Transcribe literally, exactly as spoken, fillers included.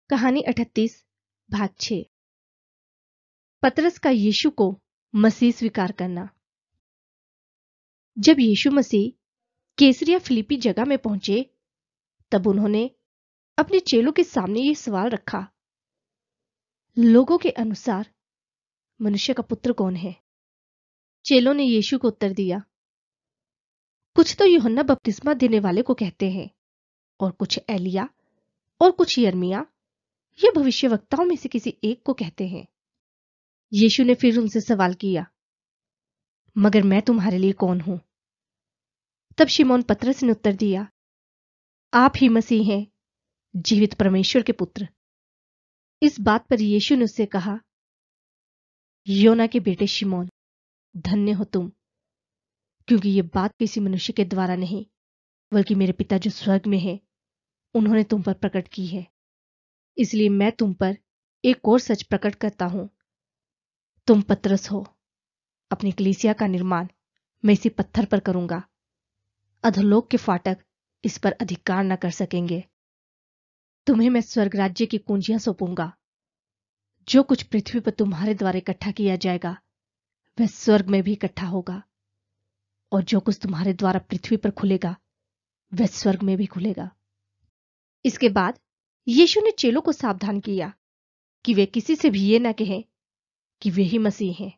कहानी अठतीस भाग छह। पतरस का यीशु को मसीह स्वीकार करना। जब यीशु मसीह कैसरिया फिलिप्पी जगह में पहुंचे तब उन्होंने अपने चेलों के सामने यह सवाल रखा, लोगों के अनुसार मनुष्य का पुत्र कौन है? चेलों ने यीशु को उत्तर दिया, कुछ तो यूहन्ना बपतिस्मा देने वाले को कहते हैं, और कुछ एलिया, और कुछ यिर्मयाह या भविष्यवक्ताओं में से किसी एक को कहते हैं। यीशु ने फिर उनसे सवाल किया, मगर मैं तुम्हारे लिए कौन हूं? तब शिमोन पतरस ने उत्तर दिया, आप ही मसीह हैं, जीवित परमेश्वर के पुत्र। इस बात पर यीशु ने उससे कहा, योना के बेटे शिमोन, धन्य हो तुम, क्योंकि यह बात किसी मनुष्य के द्वारा नहीं बल्कि मेरे पिता जो स्वर्ग में है उन्होंने तुम पर प्रकट की है। इसलिए मैं तुम पर एक और सच प्रकट करता हूं, तुम पतरस हो, अपनी कलीसिया का निर्माण मैं इसी पत्थर पर करूंगा। अधोलोक के फाटक इस पर अधिकार न कर सकेंगे। तुम्हें मैं स्वर्ग राज्य की कुंजियां सौंपूंगा। जो कुछ पृथ्वी पर तुम्हारे द्वारा इकट्ठा किया जाएगा वह स्वर्ग में भी इकट्ठा होगा, और जो कुछ तुम्हारे द्वारा पृथ्वी पर खुलेगा वह स्वर्ग में भी खुलेगा। इसके बाद यीशु ने चेलों को सावधान किया कि वे किसी से भी ये न कहें कि वे ही मसीह हैं।